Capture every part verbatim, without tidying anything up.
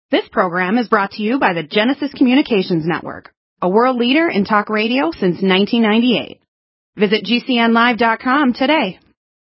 This program is brought to you by the Genesis Communications Network, a world leader in talk radio since nineteen ninety-eight. Visit G C N live dot com today.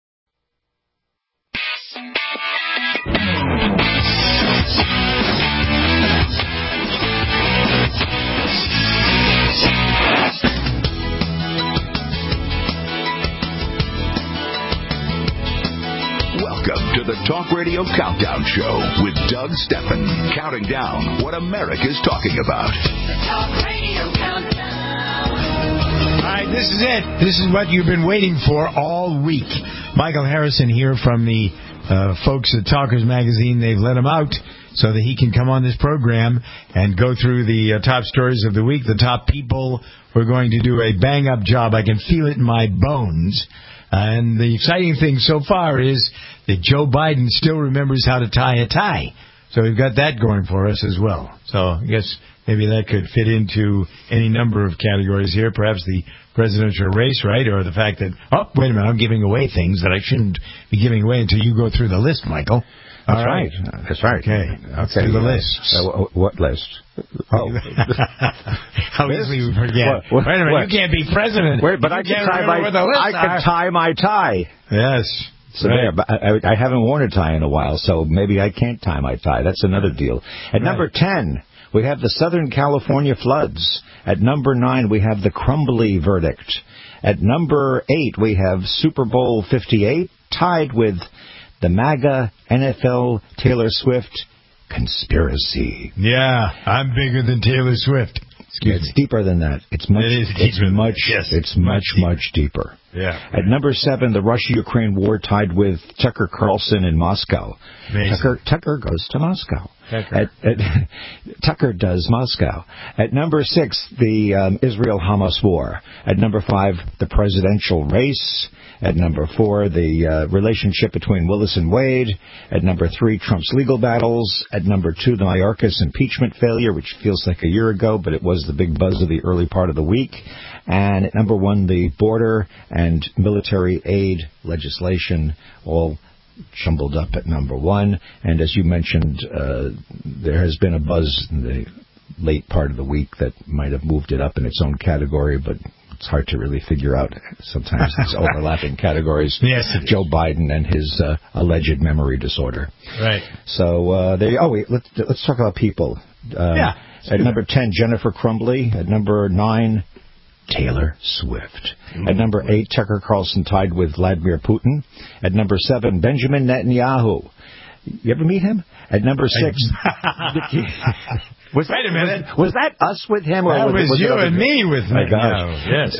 Welcome to the Talk Radio Countdown Show with Doug Steffen, counting down what America's talking about. The Talk Radio Countdown. All right, this is it. This is what you've been waiting for all week. Michael Harrison here from the uh, folks at Talkers Magazine. They've let him out so that he can come on this program and go through the uh, top stories of the week, the top people who are going to do a bang-up job. I can feel it in my bones. Uh, and the exciting thing so far is that Joe Biden still remembers how to tie a tie. So we've got that going for us as well. So I guess maybe that could fit into any number of categories here. Perhaps the presidential race, right? Or the fact that, oh, wait a minute, I'm giving away things that I shouldn't be giving away until you go through the list, Michael. All That's right. right. That's right. Okay. Let's okay. do the list. Uh, what list? Oh. How easily we forget. What, what, Wait a minute, what? You can't be president. Wait, but you I can tie my I can tie my tie. Yes. So right. there, but I, I haven't worn a tie in a while, so maybe I can't tie my tie. That's another deal. At right. number ten, we have the Southern California floods. At number nine, we have the Crumbly verdict. At number eight, we have Super Bowl fifty-eight, tied with the MAGA N F L Taylor Swift conspiracy. Yeah, I'm bigger than Taylor Swift. Excuse it's me. deeper than that. It's much. It is it's deeper. much. Yes, it's much, much, much deeper. Yeah. At number seven, the Russia-Ukraine war tied with Tucker Carlson in Moscow. Amazing. Tucker Tucker goes to Moscow. Tucker. At, at, Tucker does Moscow. At number six, the um, Israel-Hamas war. At number five, the presidential race. At number four, the uh, relationship between Willis and Wade. At number three, Trump's legal battles. At number two, the Mayorkas impeachment failure, which feels like a year ago, but it was the big buzz of the early part of the week. And at number one, the border and military aid legislation, all jumbled up at number one. And as you mentioned, uh, there has been a buzz in the late part of the week that might have moved it up in its own category, but it's hard to really figure out sometimes these overlapping categories. Yes, Joe Biden and his uh, alleged memory disorder. Right. So uh, they. Oh wait, let's let's talk about people. Uh, yeah. At number ten, Jennifer Crumbly. At number nine, Taylor Swift. Mm-hmm. At number eight, Tucker Carlson tied with Vladimir Putin. At number seven, Benjamin Netanyahu. You ever meet him? At number six, Nikki, was wait a minute, was, was that us with him, or that was, was, was you it and me with my gosh, yes.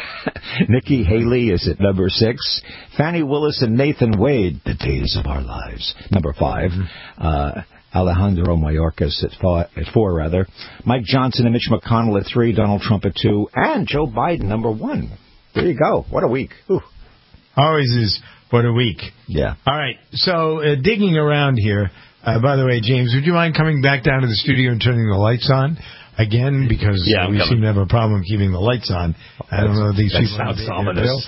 Uh, Nikki Haley is at number six. Fannie Willis and Nathan Wade, the days of our lives. Number five. Mm-hmm. Uh, Alejandro Mayorkas at four, at four, rather. Mike Johnson and Mitch McConnell at three. Donald Trump at two. And Joe Biden, number one. There you go. What a week. Ooh. Always is what a week. Yeah. All right. So, uh, digging around here, uh, by the way, James, would you mind coming back down to the studio and turning the lights on again? Because yeah, we coming. seem to have a problem keeping the lights on. I don't know if these that people sounds ominous.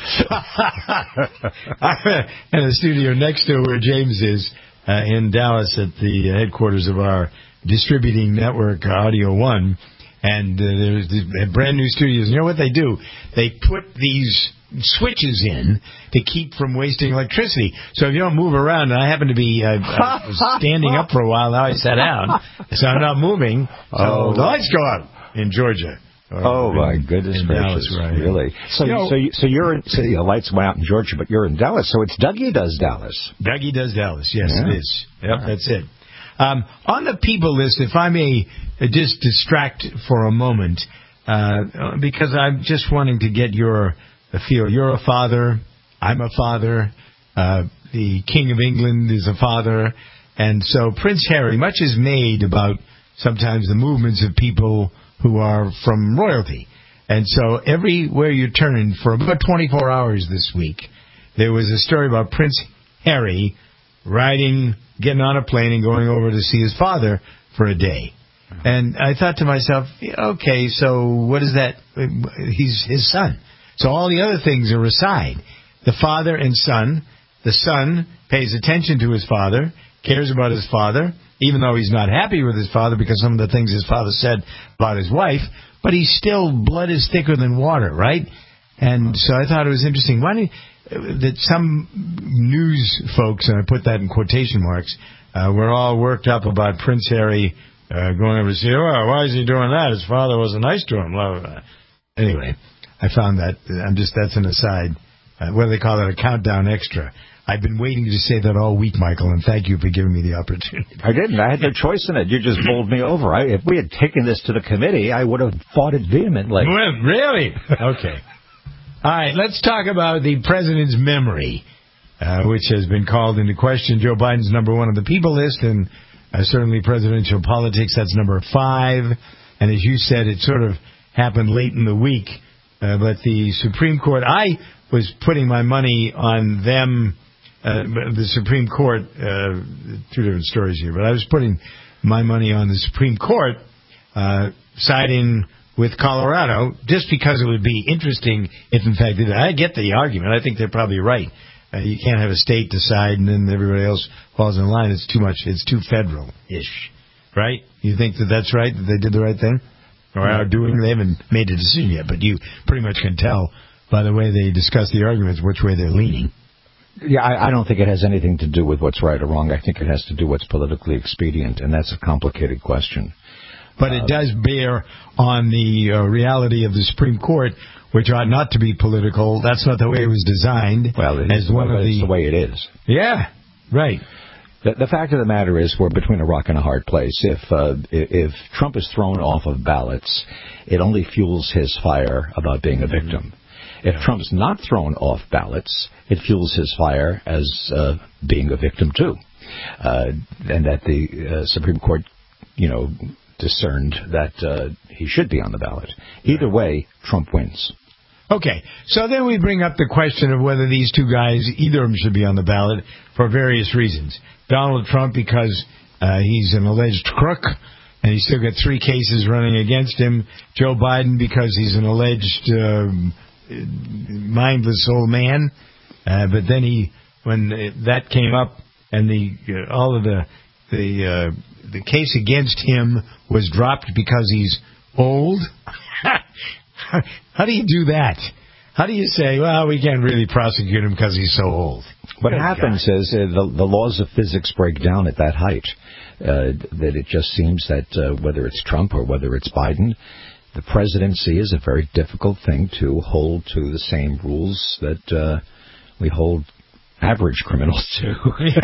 I'm in the studio next to where James is. Uh, in Dallas at the headquarters of our distributing network, Audio One. And uh, there's these brand new studios. You know what they do? They put these switches in to keep from wasting electricity. So if you don't move around, and I happen to be uh, I was standing up for a while, now I sat down, so I'm not moving. So oh. the lights go out in Georgia. Oh, in, my goodness in gracious. Dallas, right. Really? So, you know, so, you, so you're in, so the lights went out in Georgia, but you're in Dallas, so it's Dougie Does Dallas. Dougie Does Dallas, yes, yeah. it is. Yep, right. That's it. Um, on the people list, if I may uh, just distract for a moment, uh, because I'm just wanting to get your uh, feel. You're a father. I'm a father. Uh, the King of England is a father. And so Prince Harry, much is made about sometimes the movements of people who are from royalty. And so everywhere you turn, for about twenty-four hours this week, there was a story about Prince Harry riding, getting on a plane and going over to see his father for a day. And I thought to myself, okay, so what is that? He's his son. So all the other things are aside. The father and son, the son pays attention to his father, cares about his father, even though he's not happy with his father because some of the things his father said about his wife, but he's still blood is thicker than water, right? And so I thought it was interesting. Why don't you, that some news folks, and I put that in quotation marks, uh, were all worked up about Prince Harry uh, going over to see, oh, why is he doing that? His father wasn't nice to him. Blah, blah, blah. Anyway, I found that, I'm just, that's an aside. Uh, what do they call it? A countdown extra. I've been waiting to say that all week, Michael, and thank you for giving me the opportunity. I didn't. I had no choice in it. You just bowled me over. I, if we had taken this to the committee, I would have fought it vehemently. Well, really? Okay. All right, let's talk about the president's memory, uh, which has been called into question. Joe Biden's number one on the people list, and uh, certainly presidential politics, that's number five. And as you said, it sort of happened late in the week. Uh, but the Supreme Court, I was putting my money on them. Uh, the Supreme Court, uh, two different stories here, but I was putting my money on the Supreme Court uh, siding with Colorado just because it would be interesting if, in fact, I get the argument. I think they're probably right. Uh, you can't have a state decide and then everybody else falls in line. It's too much. It's too federal-ish, right? You think that that's right, that they did the right thing? Or are doing? They haven't made a decision yet, but you pretty much can tell by the way they discuss the arguments which way they're leaning. Yeah, I, I don't think it has anything to do with what's right or wrong. I think it has to do what's politically expedient, and that's a complicated question. But uh, it does bear on the uh, reality of the Supreme Court, which ought not to be political. That's not the way it was designed. Well, it is, as one well, of the, it's the way it is. Yeah, right. The, the fact of the matter is we're between a rock and a hard place. If uh, if Trump is thrown off of ballots, it only fuels his fire about being a victim. If Trump's not thrown off ballots, it fuels his fire as uh, being a victim, too. Uh, and that the uh, Supreme Court, you know, discerned that uh, he should be on the ballot. Either way, Trump wins. Okay, so then we bring up the question of whether these two guys, either of them should be on the ballot for various reasons. Donald Trump because uh, he's an alleged crook, and he's still got three cases running against him. Joe Biden because he's an alleged um, mindless old man. Uh, but then he, when that came up, and the uh, all of the the uh, the case against him was dropped because he's old. How do you do that? How do you say, well, we can't really prosecute him because he's so old? What Good happens God. is uh, the, the laws of physics break down at that height. Uh, that it just seems that uh, whether it's Trump or whether it's Biden, the presidency is a very difficult thing to hold to the same rules that uh, we hold average criminals to. it,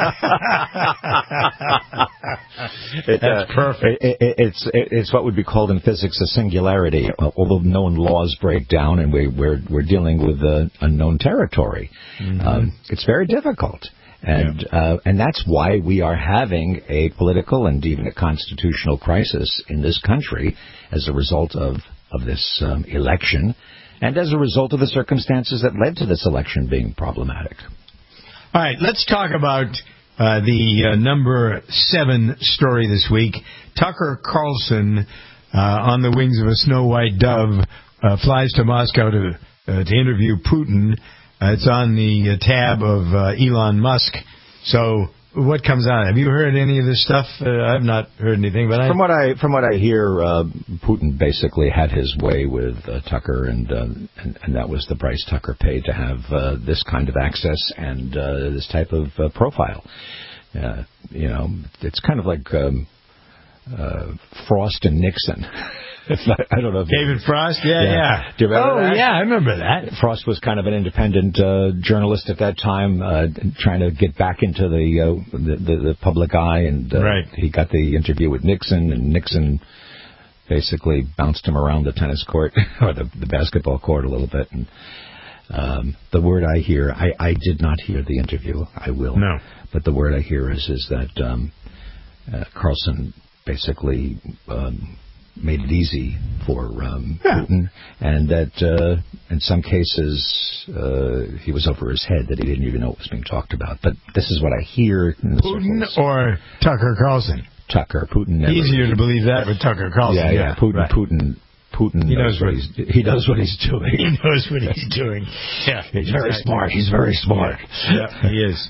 That's uh, perfect. It, it, it's it, it's what would be called in physics a singularity. Although known laws break down, and we, we're we're dealing with uh, unknown territory. Mm-hmm. Um, it's very difficult, and yeah. uh, and that's why we are having a political and even a constitutional crisis in this country as a result of of this um, election, and as a result of the circumstances that led to this election being problematic. All right, let's talk about uh, the uh, number seven story this week. Tucker Carlson, uh, on the wings of a snow white dove, uh, flies to Moscow to uh, to interview Putin. Uh, it's on the uh, tab of uh, Elon Musk. So what comes out? Have you heard any of this stuff? Uh, I've not heard anything. But from I... what I from what I hear, uh, Putin basically had his way with uh, Tucker, and, uh, and and that was the price Tucker paid to have uh, this kind of access and uh, this type of uh, profile. Uh, you know, it's kind of like um, uh, Frost and Nixon. I don't know. If David you, Frost? Yeah, yeah. yeah. Do you remember oh, that? yeah, I remember that. Frost was kind of an independent uh, journalist at that time, uh, trying to get back into the uh, the, the, the public eye, and uh, right. he got the interview with Nixon, and Nixon basically bounced him around the tennis court or the, the basketball court a little bit. And um, the word I hear, I, I did not hear the interview. I will. No. But the word I hear is is that um, uh, Carlson basically. Um, made it easy for um, yeah. Putin, and that uh, in some cases uh, he was over his head, that he didn't even know what was being talked about. But this is what I hear in the Putin circles. or Tucker Carlson? Tucker. Putin never... Easier to believe that with Tucker Carlson. Yeah, yeah. yeah. Putin, right. Putin... Putin he knows, knows what he's he knows what he's doing. He knows what he's doing. Yeah, he's very smart. He's very smart. Yeah, yeah he is.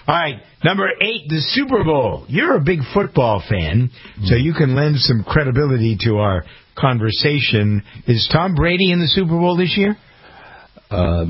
All right, number eight, the Super Bowl. You're a big football fan, so you can lend some credibility to our conversation. Is Tom Brady in the Super Bowl this year? Um,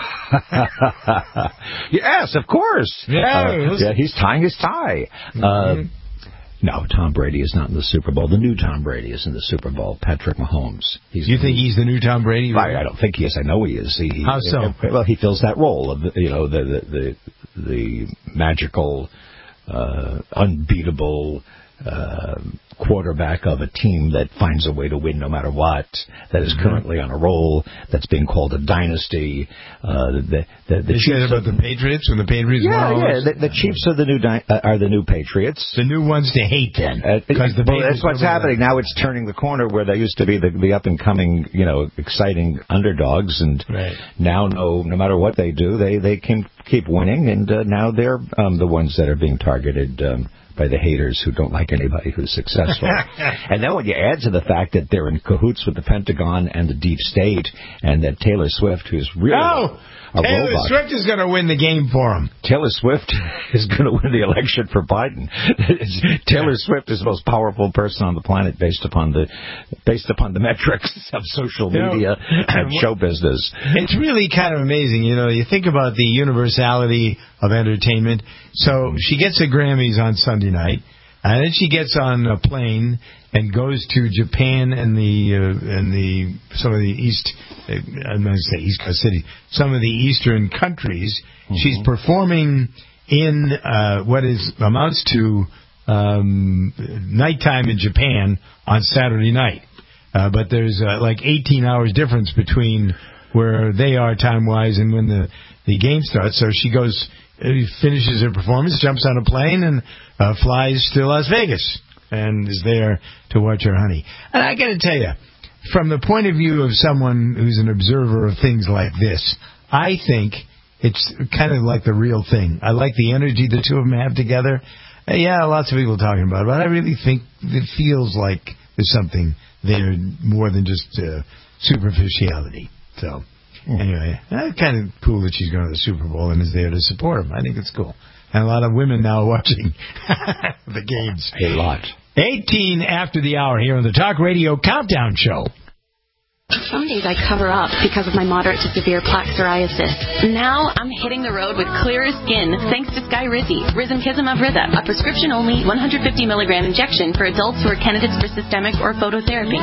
yes, of course. Yeah, uh, yeah he's tying his tie. Mm-hmm. Uh, no, Tom Brady is not in the Super Bowl. The new Tom Brady is in the Super Bowl. Patrick Mahomes. He's you think new, he's the new Tom Brady? I, I don't think he is. I know he is. He, How so? He, well, he fills that role of you know the the the, the magical, uh, unbeatable. Uh, quarterback of a team that finds a way to win no matter what, that is currently on a roll, that's being called a dynasty. Uh, the the, the they Chiefs said about the Patriots when the Patriots yeah won. yeah the, the Chiefs are the new di- uh, are the new Patriots. The new ones to hate then because uh, the well, that's what's happening now. It's turning the corner where they used to be the, the up and coming you know exciting underdogs, and right. now no no matter what they do they they can keep winning, and uh, now they're um, the ones that are being targeted. Um, by the haters who don't like anybody who's successful. And then when you add to the fact that they're in cahoots with the Pentagon and the deep state, and that Taylor Swift, who's really oh, a Taylor robot. Swift is going to win the game for him. Taylor Swift is going to win the election for Biden. Taylor Swift is the most powerful person on the planet based upon the based upon the metrics of social media you know, and show business. It's really kind of amazing. You know, you think about the universality of entertainment. So she gets the Grammys on Sunday night, and then she gets on a plane and goes to Japan and the uh, and the some of the east uh, I'm going to say East Coast City, some of the eastern countries. Mm-hmm. She's performing in uh, what is amounts to um, nighttime in Japan on Saturday night, uh, but there's uh, like eighteen hours difference between where they are time wise and when the the game starts. So she goes. He finishes her performance, jumps on a plane, and uh, flies to Las Vegas, and is there to watch her honey. And I got to tell you, from the point of view of someone who's an observer of things like this, I think it's kind of like the real thing. I like the energy the two of them have together. Uh, yeah, lots of people talking about it, but I really think it feels like there's something there more than just uh, superficiality. So... Anyway, uh, kind of cool that she's going to the Super Bowl and is there to support him. I think it's cool. And a lot of women now watching the games. A lot. eighteen after the hour here on the Talk Radio Countdown Show. Some days I cover up because of my moderate to severe plaque psoriasis. Now I'm hitting the road with clearer skin thanks to Skyrizi, Rizumkizumab of Riza, a prescription-only one hundred fifty milligram injection for adults who are candidates for systemic or phototherapy.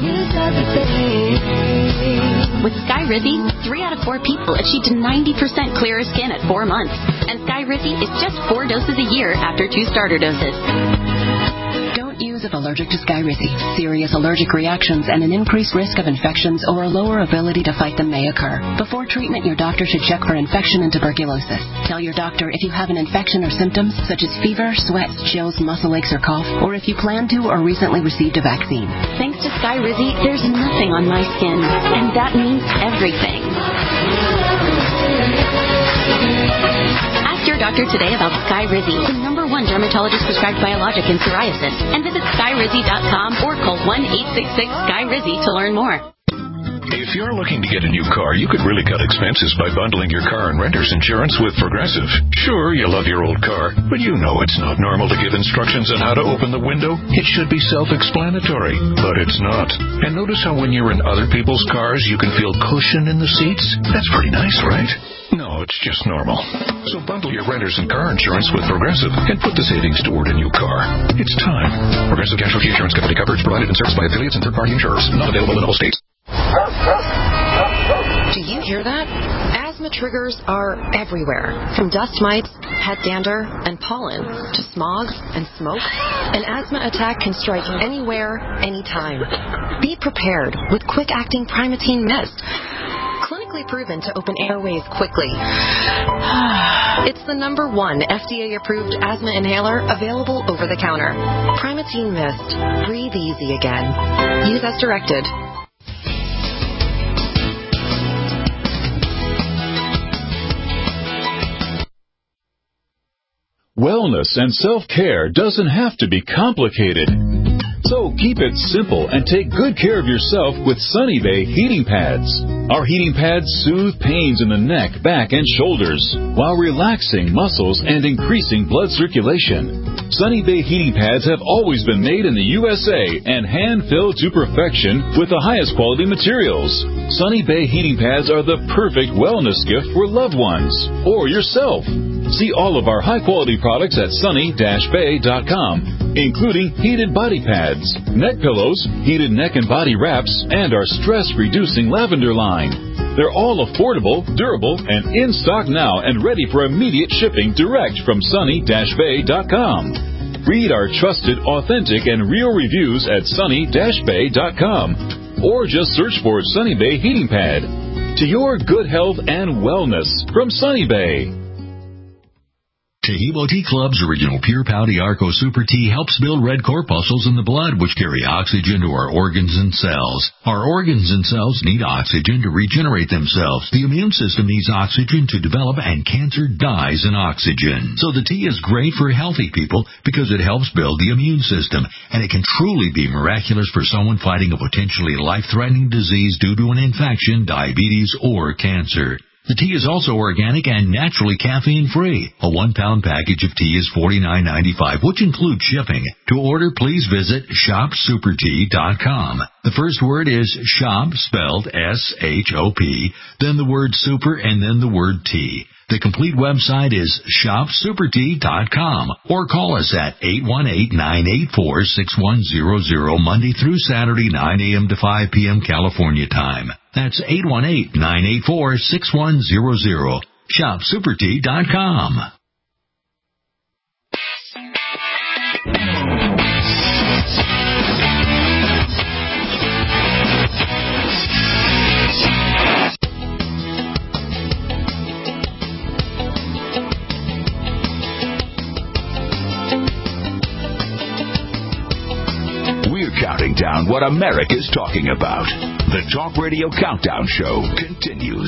With Skyrizi, three out of four people achieved ninety percent clearer skin at four months. And Skyrizi is just four doses a year after two starter doses. Don't use if allergic to Skyrizi. Serious allergic reactions and an increased risk of infections or a lower ability to fight them may occur. Before treatment, your doctor should check for infection and tuberculosis. Tell your doctor if you have an infection or symptoms such as fever, sweats, chills, muscle aches, or cough, or if you plan to or recently received a vaccine. Thanks to Skyrizi, there's nothing on my skin, and that means everything. Ask your doctor today about Skyrizi, the number one dermatologist-prescribed biologic in psoriasis, and visit skyrizi dot com or call one eight six six Skyrizi to learn more. If you're looking to get a new car, you could really cut expenses by bundling your car and renter's insurance with Progressive. Sure, you love your old car, but you know it's not normal to give instructions on how to open the window. It should be self-explanatory, but it's not. And notice how when you're in other people's cars, you can feel cushion in the seats? That's pretty nice, right? No, it's just normal. So bundle your renter's and car insurance with Progressive and put the savings toward a new car. It's time. Progressive Casualty Insurance Company coverage provided and serviced by affiliates and third-party insurers. Not available in all states. Do you hear that? Asthma triggers are everywhere. From dust mites, head dander, and pollen to smog and smoke. An asthma attack can strike anywhere, anytime. Be prepared with quick-acting Primatene Mist. Clinically proven to open airways quickly. It's the number one F D A-approved asthma inhaler available over the counter. Primatene Mist. Breathe easy again. Use as directed. Wellness and self-care doesn't have to be complicated. So keep it simple and take good care of yourself with Sunny Bay heating pads. Our heating pads soothe pains in the neck, back, and shoulders while relaxing muscles and increasing blood circulation. Sunny Bay heating pads have always been made in the U S A and hand-filled to perfection with the highest quality materials. Sunny Bay heating pads are the perfect wellness gift for loved ones or yourself. See all of our high-quality products at sunny dash bay dot com, including heated body pads, neck pillows, heated neck and body wraps, and our stress-reducing lavender line. They're all affordable, durable, and in stock now and ready for immediate shipping direct from sunny dash bay dot com. Read our trusted, authentic, and real reviews at sunny dash bay dot com or just search for Sunny Bay Heating Pad. To your good health and wellness from Sunny Bay. Chihimo Tea Club's original Pure Pouty Arco Super Tea helps build red corpuscles in the blood, which carry oxygen to our organs and cells. Our organs and cells need oxygen to regenerate themselves. The immune system needs oxygen to develop, and cancer dies in oxygen. So the tea is great for healthy people because it helps build the immune system, and it can truly be miraculous for someone fighting a potentially life-threatening disease due to an infection, diabetes, or cancer. The tea is also organic and naturally caffeine-free. A one-pound package of tea is forty-nine ninety-five, which includes shipping. To order, please visit shop super tea dot com. The first word is shop, spelled S H O P, then the word super, and then the word tea. The complete website is shop super tea dot com, or call us at eight one eight, nine eight four, six one zero zero Monday through Saturday, nine a.m. to five p.m. California time. That's eight one eight, nine eight four, six one zero zero. shop super tea dot com. Counting down what America's talking about. The Talk Radio Countdown Show continues.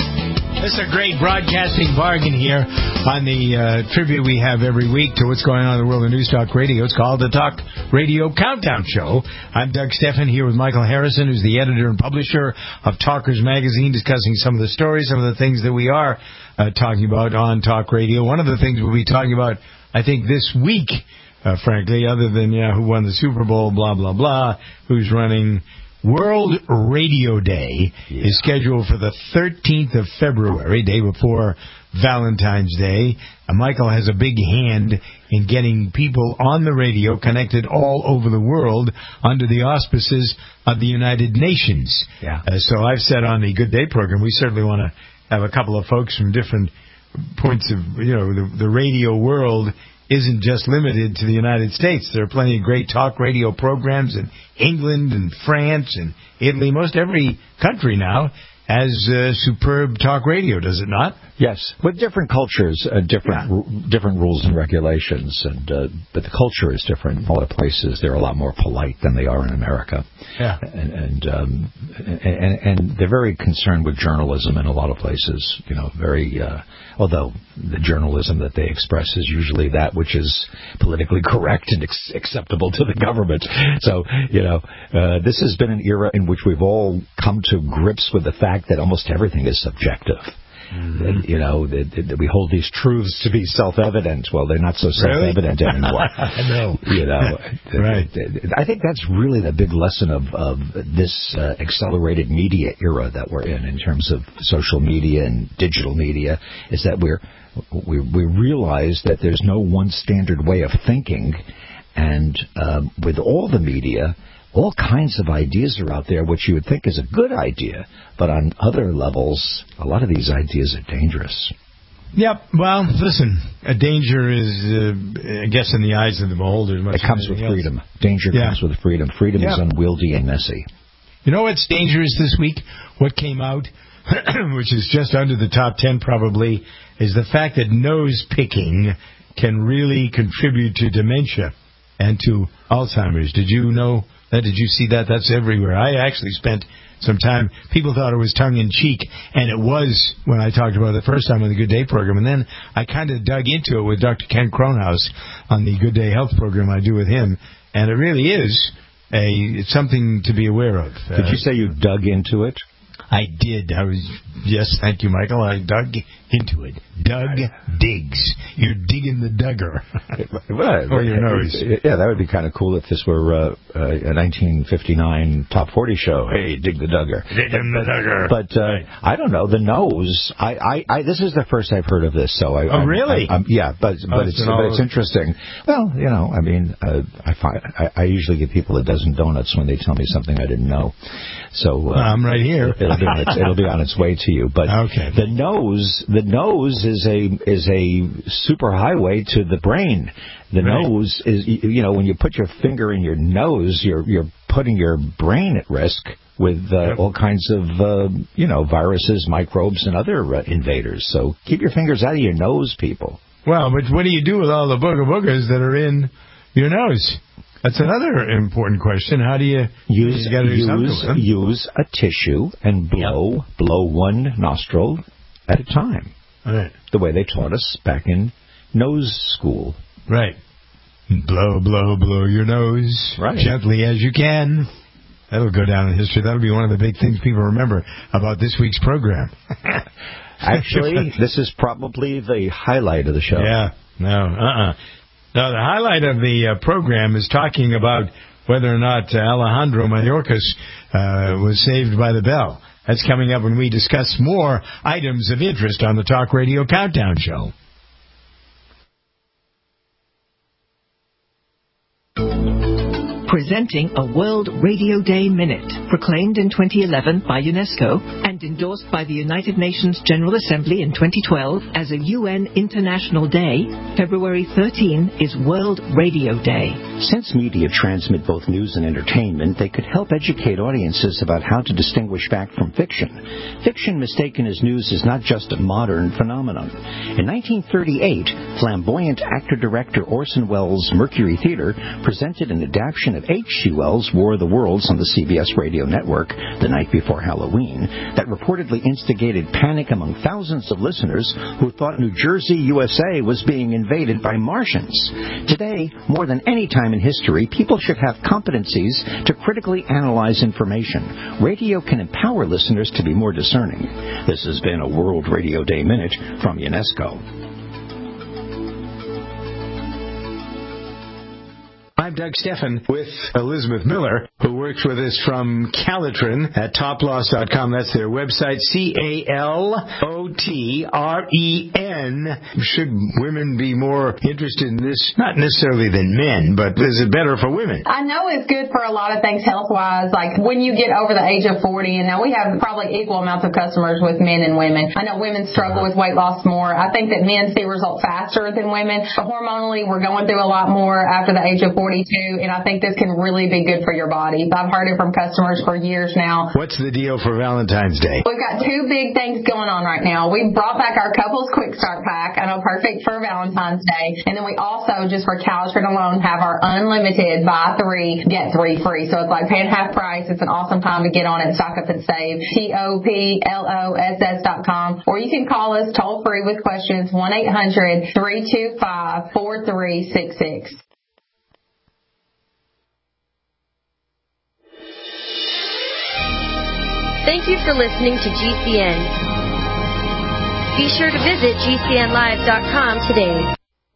This is a great broadcasting bargain here on the uh, tribute we have every week to what's going on in the world of News Talk Radio. It's called the Talk Radio Countdown Show. I'm Doug Stephan here with Michael Harrison, who's the editor and publisher of Talkers Magazine, discussing some of the stories, some of the things that we are uh, talking about on Talk Radio. One of the things we'll be talking about, I think, this week, Uh, frankly, other than, yeah, who won the Super Bowl, blah, blah, blah, who's running World Radio Day, yeah. is scheduled for the thirteenth of February, day before Valentine's Day. Uh, Michael has a big hand in getting people on the radio connected all over the world under the auspices of the United Nations. Yeah. Uh, so I've said on the Good Day program, we certainly want to have a couple of folks from different points of, you know, the, the radio world isn't just limited to the United States. There are plenty of great talk radio programs in England and France and Italy. Most every country now has uh, superb talk radio, does it not? Yes, with different cultures, uh, different yeah. r- different rules and regulations, and uh, but the culture is different. In a lot of places, they're a lot more polite than they are in America. Yeah, and and, um, and and they're very concerned with journalism in a lot of places. You know, very. Uh, although the journalism that they express is usually that which is politically correct and ex- acceptable to the government. So, you know, uh, this has been an era in which we've all come to grips with the fact that almost everything is subjective. Mm-hmm. That, you know, that, that we hold these truths to be self-evident. Well, they're not so self-evident really? anymore. I know. You know, right. I think that's really the big lesson of, of this uh, accelerated media era that we're in, in terms of social media and digital media, is that we're we we realize that there's no one standard way of thinking, and um, with all the media, all kinds of ideas are out there which you would think is a good idea, but on other levels, a lot of these ideas are dangerous. Yep. Well, listen, a danger is, uh, I guess, in the eyes of the beholder. It comes with else. freedom. Danger yeah. comes with freedom. Freedom yeah. is unwieldy and messy. You know what's dangerous this week? What came out, which is just under the top ten probably, is the fact that nose picking can really contribute to dementia and to Alzheimer's. Did you know that? Did you see that? That's everywhere. I actually spent some time. People thought it was tongue-in-cheek, and it was when I talked about it the first time on the Good Day program. And then I kind of dug into it with Doctor Ken Kronhaus on the Good Day Health program I do with him. And it really is a something to be aware of. Did uh, you say you dug into it? I did. I was. Yes, thank you, Michael. I dug into it. Doug digs. You're digging the Duggar. Well, or your nose. Yeah, that would be kind of cool if this were uh, a nineteen fifty-nine Top forty show. Hey, dig the Duggar. Dig the Duggar. But uh, right. I don't know. The nose. I, I, I. This is the first I've heard of this. So I. Oh, I'm, really? I'm, I'm, yeah, but oh, but it's but it's interesting. Well, you know, I mean, uh, I find I, I usually give people a dozen donuts when they tell me something I didn't know. So uh, well, I'm right here. It'll be, on its, it'll be on its way to you. But okay. the nose, the nose is a is a super highway to the brain. The right. nose is, you know, when you put your finger in your nose, you're you're putting your brain at risk with uh, yep. all kinds of uh, you know viruses, microbes, and other uh, invaders. So keep your fingers out of your nose, people. Well, but what do you do with all the booger boogers that are in your nose? That's another important question. How do you use you gotta do use, use a tissue and blow yep. blow one nostril at a time? Right. The way they taught us back in nose school. Right. Blow, blow, blow your nose right. gently as you can. That'll go down in history. That'll be one of the big things people remember about this week's program. Actually, this is probably the highlight of the show. Yeah. No. Uh-uh. Now, the highlight of the uh, program is talking about whether or not uh, Alejandro Mayorkas uh, was saved by the bell. That's coming up when we discuss more items of interest on the Talk Radio Countdown Show. Presenting a World Radio Day Minute, proclaimed in twenty eleven by UNESCO and endorsed by the United Nations General Assembly in twenty twelve as a U N International Day, February thirteenth is World Radio Day. Since media transmit both news and entertainment, they could help educate audiences about how to distinguish fact from fiction. Fiction mistaken as news is not just a modern phenomenon. In nineteen thirty-eight, flamboyant actor-director Orson Welles' Mercury Theater presented an adaptation of H G. Wells' War of the Worlds on the C B S radio network the night before Halloween that reportedly instigated panic among thousands of listeners who thought New Jersey, U S A was being invaded by Martians. Today, more than any time in history, people should have competencies to critically analyze information. Radio can empower listeners to be more discerning. This has been a World Radio Day Minute from UNESCO. I'm Doug Steffen with Elizabeth Miller, who works with us from Calitrin at top loss dot com. That's their website, C A L O T R E N. Should women be more interested in this? Not necessarily than men, but is it better for women? I know it's good for a lot of things health-wise, like when you get over the age of forty, and now we have probably equal amounts of customers with men and women. I know women struggle with weight loss more. I think that men see results faster than women. But hormonally, we're going through a lot more after the age of forty. Too, and I think this can really be good for your body. I've heard it from customers for years now. What's the deal for Valentine's Day? We've got two big things going on right now. We brought back our Couples Quick Start Pack. I know, perfect for Valentine's Day. And then we also, just for Calitrin alone, have our unlimited buy three, get three free. So it's like paying half price. It's an awesome time to get on it, stock up and save. T O P L O S S dot com. Or you can call us toll free with questions, one eight hundred three two five four three six six. Thank you for listening to G C N. Be sure to visit G C N live dot com today.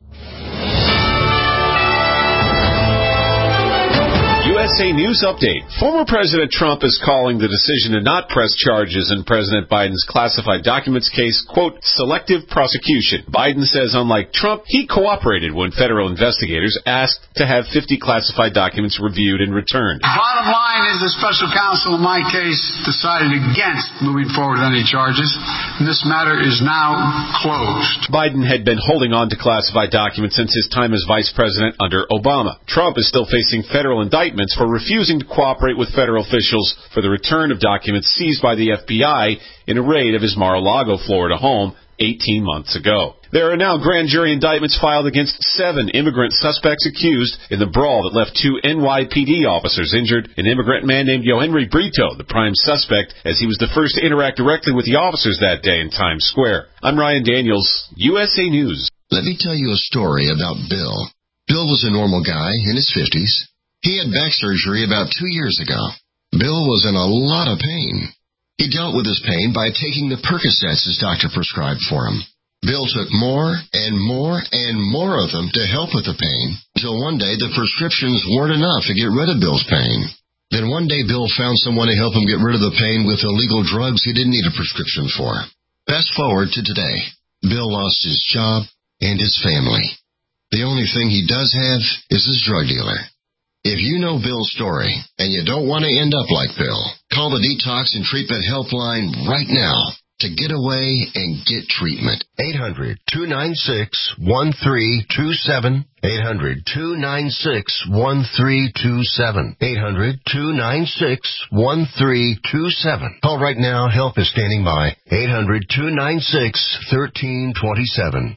U S A News Update. Former President Trump is calling the decision to not press charges in President Biden's classified documents case, quote, selective prosecution. Biden says, unlike Trump, he cooperated when federal investigators asked to have fifty classified documents reviewed and returned. Bottom line is the special counsel in my case decided against moving forward with any charges, and this matter is now closed. Biden had been holding on to classified documents since his time as vice president under Obama. Trump is still facing federal indictments for refusing to cooperate with federal officials for the return of documents seized by the F B I in a raid of his Mar-a-Lago, Florida home eighteen months ago. There are now grand jury indictments filed against seven immigrant suspects accused in the brawl that left two N Y P D officers injured. An immigrant man named Yohenry Brito, the prime suspect, as he was the first to interact directly with the officers that day in Times Square. I'm Ryan Daniels, U S A News. Let me tell you a story about Bill. Bill was a normal guy in his fifties. He had back surgery about two years ago. Bill was in a lot of pain. He dealt with his pain by taking the Percocets his doctor prescribed for him. Bill took more and more and more of them to help with the pain, until one day the prescriptions weren't enough to get rid of Bill's pain. Then one day Bill found someone to help him get rid of the pain with illegal drugs he didn't need a prescription for. Fast forward to today. Bill lost his job and his family. The only thing he does have is his drug dealer. If you know Bill's story and you don't want to end up like Bill, call the Detox and Treatment Helpline right now to get away and get treatment. eight hundred, two nine six, one three two seven. eight hundred, two nine six, one three two seven. eight hundred, two nine six, one three two seven. Call right now. Help is standing by. eight hundred, two nine six, one three two seven.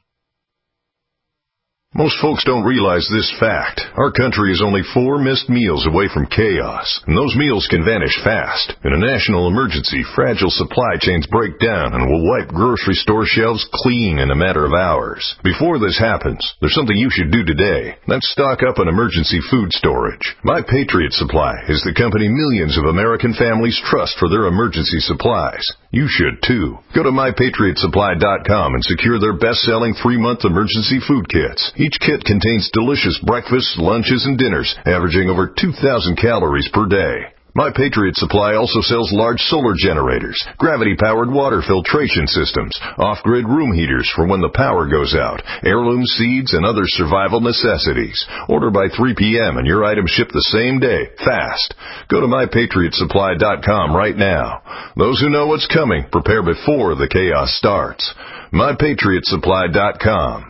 Most folks don't realize this fact. Our country is only four missed meals away from chaos, and those meals can vanish fast. In a national emergency, fragile supply chains break down and will wipe grocery store shelves clean in a matter of hours. Before this happens, there's something you should do today. That's stock up on emergency food storage. My Patriot Supply is the company millions of American families trust for their emergency supplies. You should too. Go to my patriot supply dot com and secure their best-selling three-month emergency food kits. Each kit contains delicious breakfasts, lunches, and dinners, averaging over two thousand calories per day. My Patriot Supply also sells large solar generators, gravity-powered water filtration systems, off-grid room heaters for when the power goes out, heirloom seeds, and other survival necessities. Order by three p.m. and your items ship the same day, fast. Go to my patriot supply dot com right now. Those who know what's coming prepare before the chaos starts. my patriot supply dot com.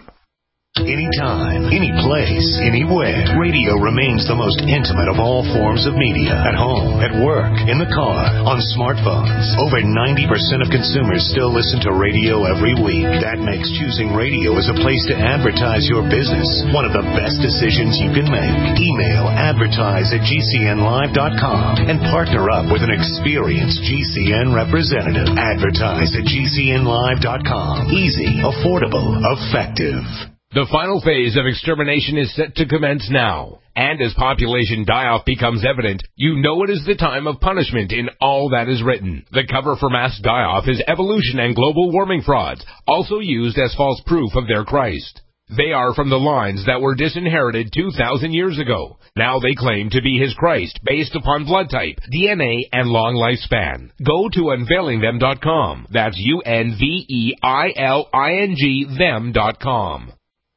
Anytime, any place, anywhere, radio remains the most intimate of all forms of media. At home, at work, in the car, on smartphones. Over ninety percent of consumers still listen to radio every week. That makes choosing radio as a place to advertise your business one of the best decisions you can make. Email advertise at G C N live dot com and partner up with an experienced G C N representative. Advertise at G C N live dot com. Easy, affordable, effective. The final phase of extermination is set to commence now. And as population die-off becomes evident, you know it is the time of punishment in all that is written. The cover for mass die-off is evolution and global warming frauds, also used as false proof of their Christ. They are from the lines that were disinherited two thousand years ago. Now they claim to be his Christ based upon blood type, D N A, and long lifespan. Go to unveiling them dot com. That's U N V E I L I N G them dot com.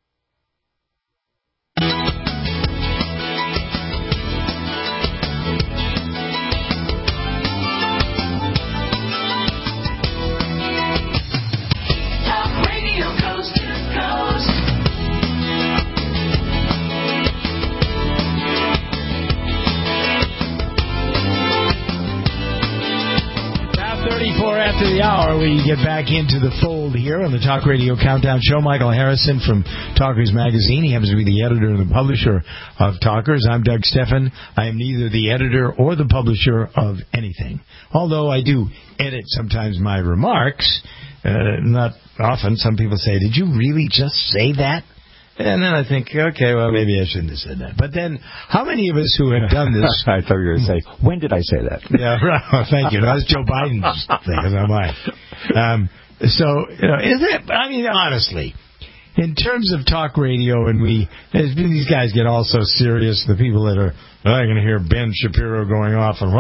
thirty-four after the hour, we get back into the fold here on the Talk Radio Countdown Show. Michael Harrison from Talkers Magazine. He happens to be the editor and the publisher of Talkers. I'm Doug Steffen. I am neither the editor or the publisher of anything, although I do edit sometimes my remarks. Uh, not often. Some people say, did you really just say that? And then I think, okay, well, maybe I shouldn't have said that. But then, how many of us who have done this... I thought you were going to say, when did I say that? Yeah, right. Well, thank you. That's Joe Biden's thing, it's not mine. Um, so, you know, is it... I mean, honestly, in terms of talk radio, and we... These guys get all so serious, the people that are... I'm going to hear Ben Shapiro going off and...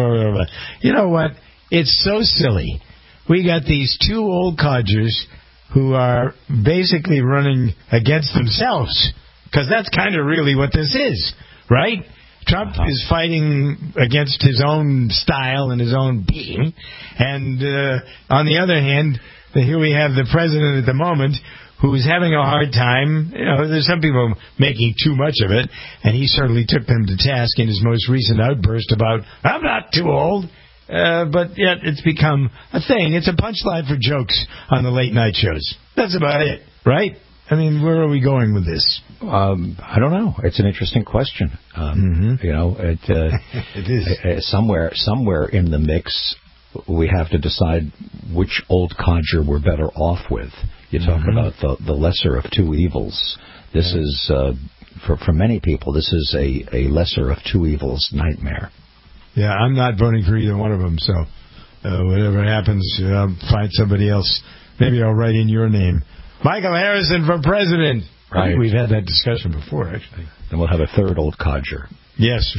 You know what? It's so silly. We got these two old codgers who are basically running against themselves, because that's kind of really what this is, right? Trump uh-huh. is fighting against his own style and his own being, and uh, on the other hand, here we have the president at the moment who's having a hard time. You know, there's some people making too much of it, and he certainly took them to task in his most recent outburst about, I'm not too old. Uh, but yet it's become a thing. It's a punchline for jokes on the late night shows. That's about it, right? I mean, where are we going with this? Um, I don't know. It's an interesting question. Um, mm-hmm. You know, it, uh, it is uh, somewhere somewhere in the mix. We have to decide which old codger we're better off with. You talk mm-hmm. about the the lesser of two evils. This yeah. is uh, for, for many people, this is a, a lesser of two evils nightmare. Yeah, I'm not voting for either one of them, so uh, whatever happens, uh, I'll find somebody else. Maybe I'll write in your name. Michael Harrison for president. Right. I think we've had that discussion before, actually. Then we'll have a third old codger. Yes.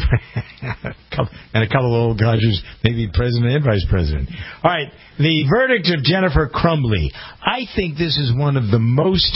And a couple of old codgers, maybe president and vice president. All right, the verdict of Jennifer Crumbley. I think this is one of the most,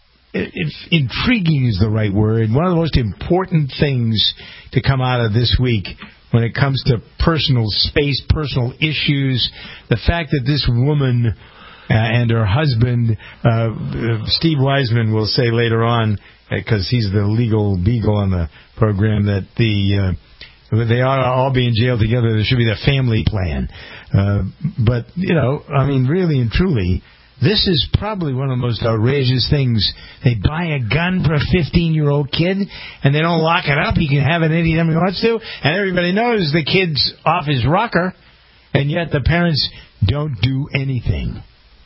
if intriguing is the right word, one of the most important things to come out of this week when it comes to personal space, personal issues. The fact that this woman uh, and her husband, uh, Steve Wiseman will say later on, because he's the legal beagle on the program, that the uh, they ought to all be in jail together. There should be the family plan. Uh, but, you know, I mean, really and truly, this is probably one of the most outrageous things. They buy a gun for a fifteen-year-old kid, and they don't lock it up. He can have it anytime he wants to, and everybody knows the kid's off his rocker, and yet the parents don't do anything.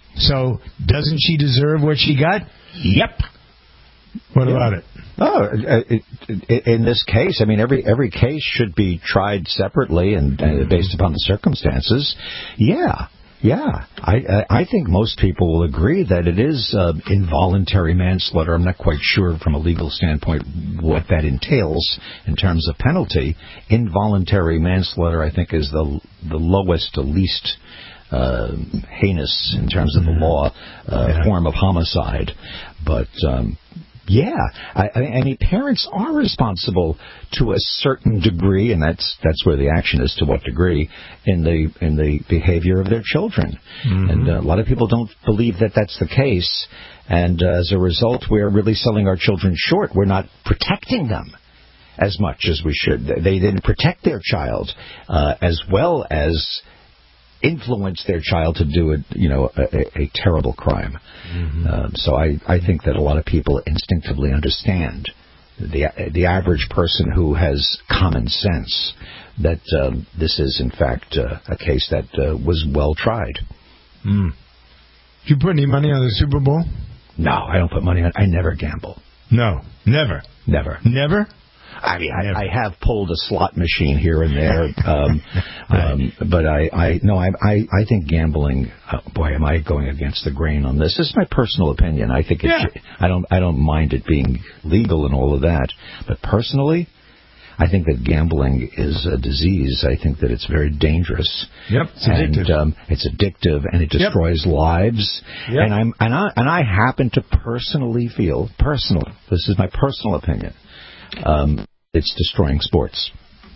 So, doesn't she deserve what she got? Yep. What yeah. about it? Oh, it, it, in this case, I mean, every every case should be tried separately and uh, based upon the circumstances. Yeah, yeah. I I think most people will agree that it is uh, involuntary manslaughter. I'm not quite sure from a legal standpoint what that entails in terms of penalty. Involuntary manslaughter, I think, is the the lowest, the least uh, heinous in terms of the law uh, yeah. form of homicide, but. Um, Yeah, I, I mean, parents are responsible to a certain degree, and that's that's where the action is, to what degree, in the in the behavior of their children. Mm-hmm. And uh, a lot of people don't believe that that's the case, and uh, as a result, we're really selling our children short. We're not protecting them as much as we should. They didn't protect their child uh, as well as influence their child to do a you know a, a terrible crime. Mm-hmm. Um, so I, I think that a lot of people instinctively understand, the the average person who has common sense, that um, this is in fact uh, a case that uh, was well tried. Mm. Did you put any money on the Super Bowl? No, I don't put money on. I never gamble. No, never, never, never. I mean, I, I have pulled a slot machine here and there, um, right. um, but I, I no, I, I, I think gambling. Uh, boy, am I going against the grain on this? This is my personal opinion. I think it yeah. should, I don't, I don't mind it being legal and all of that, but personally, I think that gambling is a disease. I think that it's very dangerous. Yep, it's and, addictive. Um, it's addictive, and it destroys yep. lives. Yep. And I'm, and I, and I happen to personally feel, personal. This is my personal opinion. Um, it's destroying sports.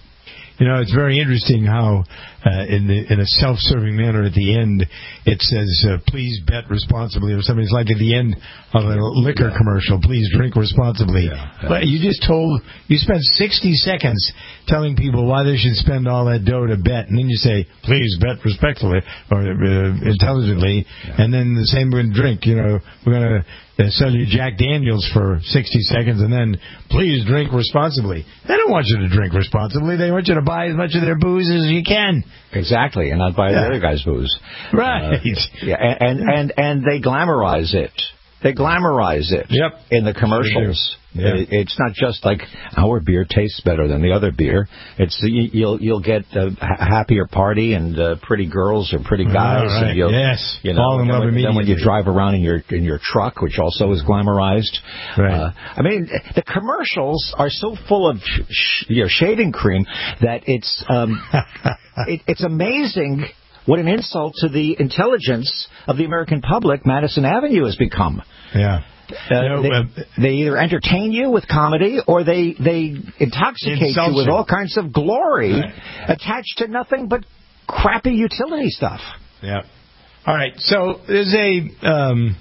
You know, it's very interesting how, uh, in the, in a self-serving manner at the end, it says, uh, please bet responsibly, or something. It's like at the end of a liquor yeah. commercial, please drink responsibly. Yeah, yeah. But you just told, you spent sixty seconds telling people why they should spend all that dough to bet, and then you say, please bet respectfully, or uh, intelligently, yeah. and then the same with drink. You know, we're going to They sell you Jack Daniels for sixty seconds, and then, please drink responsibly. They don't want you to drink responsibly. They want you to buy as much of their booze as you can. Exactly, and not buy yeah. the other guy's booze. Right. Uh, yeah, and, and, and they glamorize it. They glamorize it yep. in the commercials. Yeah. It, it's not just like our beer tastes better than the other beer. It's you, you'll you'll get a happier party and uh, pretty girls or pretty guys. Right. And you'll, yes. You know, fall in love when, immediately. Then when you drive around in your in your truck, which also is glamorized. Right. Uh, I mean, the commercials are so full of sh- sh- you know, shaving cream that it's um, it, it's amazing. What an insult to the intelligence of the American public Madison Avenue has become. Yeah. Uh, you know, they, uh, they either entertain you with comedy or they, they intoxicate you with all kinds of glory right. attached to nothing but crappy utility stuff. Yeah. All right. So there's a, um,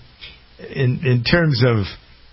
in, in terms of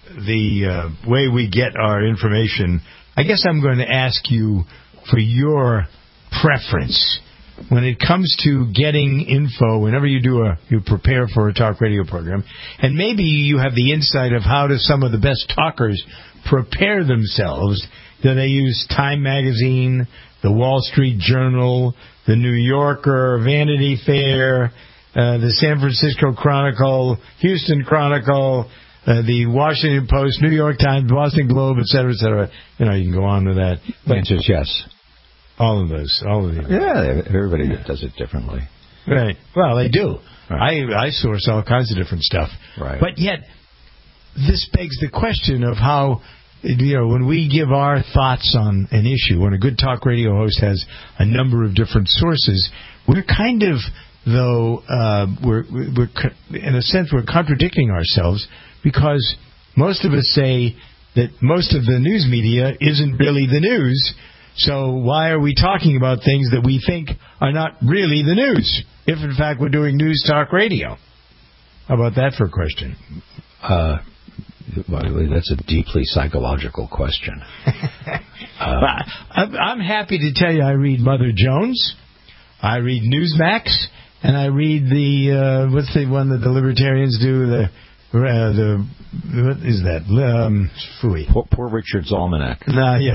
the uh, way we get our information, I guess I'm going to ask you for your preference. When it comes to getting info, whenever you do a, you prepare for a talk radio program, and maybe you have the insight of how do some of the best talkers prepare themselves. Do they use Time Magazine, the Wall Street Journal, the New Yorker, Vanity Fair, uh, the San Francisco Chronicle, Houston Chronicle, uh, uh, the Washington Post, New York Times, Boston Globe, et cetera, et cetera. You know, you can go on with that. The answer is yes. All of those. All of these. Yeah, everybody does it differently. Right. Well, they do. Right. I, I source all kinds of different stuff. Right. But yet, this begs the question of how, you know, when we give our thoughts on an issue, when a good talk radio host has a number of different sources, we're kind of, though, uh, we're, we're, in a sense, we're contradicting ourselves because most of us say that most of the news media isn't really the news. So why are we talking about things that we think are not really the news, if in fact we're doing news talk radio? How about that for a question? Uh, by the way, that's a deeply psychological question. uh, I'm happy to tell you I read Mother Jones, I read Newsmax, and I read the, uh, what's the one that the libertarians do, the... Uh, the what is that? Um, phooey. Poor, poor Richard's Almanac. Nah, yeah.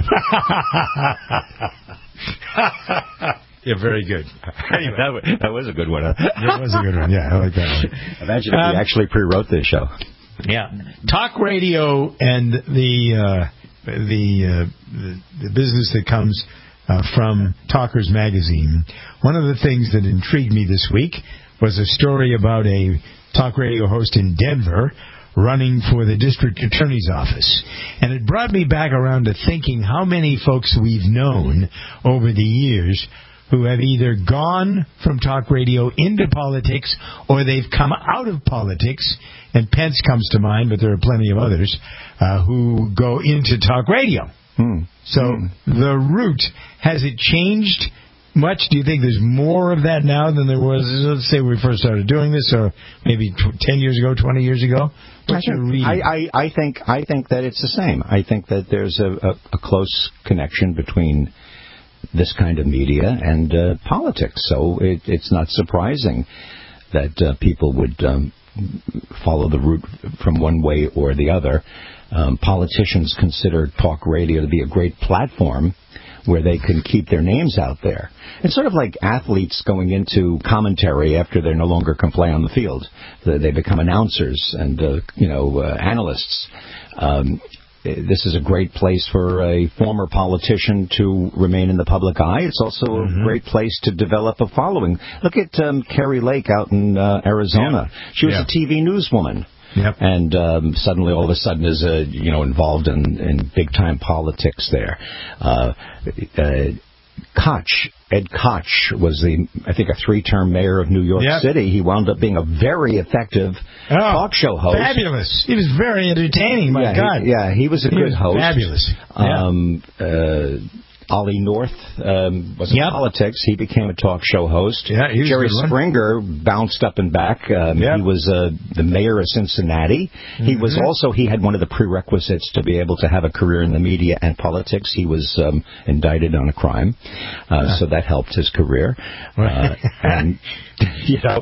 Yeah, very good. Anyway. that, was, that was a good one. Huh? That was a good one. Yeah, I like that one. Imagine if um, we actually pre-wrote this show. Yeah, talk radio and the uh, the, uh, the the business that comes uh, from Talkers Magazine. One of the things that intrigued me this week was a story about a talk radio host in Denver running for the district attorney's office. And it brought me back around to thinking how many folks we've known over the years who have either gone from talk radio into politics or they've come out of politics, and Pence comes to mind, but there are plenty of others, uh, who go into talk radio. Hmm. So hmm. the route, has it changed much? Do you think there's more of that now than there was, let's say we first started doing this, or maybe t- ten years ago, twenty years ago? What's your reading? I, I, I think I think that it's the same. I think that there's a, a, a close connection between this kind of media and uh, politics. So it, it's not surprising that uh, people would um, follow the route from one way or the other. Um, politicians consider talk radio to be a great platform where they can keep their names out there. It's sort of like athletes going into commentary after they no longer can play on the field. They become announcers and, uh, you know, uh, analysts. Um, this is a great place for a former politician to remain in the public eye. It's also mm-hmm. a great place to develop a following. Look at um, Carrie Lake out in uh, Arizona. Yeah. She was yeah. a T V newswoman. Yep. And um, suddenly, all of a sudden, is uh, you know involved in, in big time politics there. Uh, uh, Koch, Ed Koch, was the I think a three term mayor of New York yep. City. He wound up being a very effective oh, talk show host. Fabulous! He was very entertaining. My yeah, God, he, yeah, he was a he good was host. Fabulous. Um, yeah. uh, Ollie North um, was in yep. politics. He became a talk show host. Yeah, he was Jerry a good one. Springer bounced up and back. Um, yep. He was uh, the mayor of Cincinnati. Mm-hmm. He was also, he had one of the prerequisites to be able to have a career in the media and politics. He was um, indicted on a crime, uh, yeah. so that helped his career. Uh, and, you know,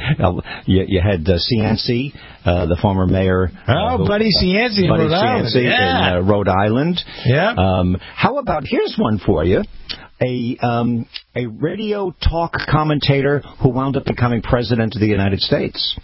you, you had uh, Cianci, uh, the former mayor. Oh, uh, Buddy Cianci in Rhode Island. in Yeah. uh, Rhode Island. Yeah. Um, how about, here's one for you. A um, a radio talk commentator who wound up becoming president of the United States.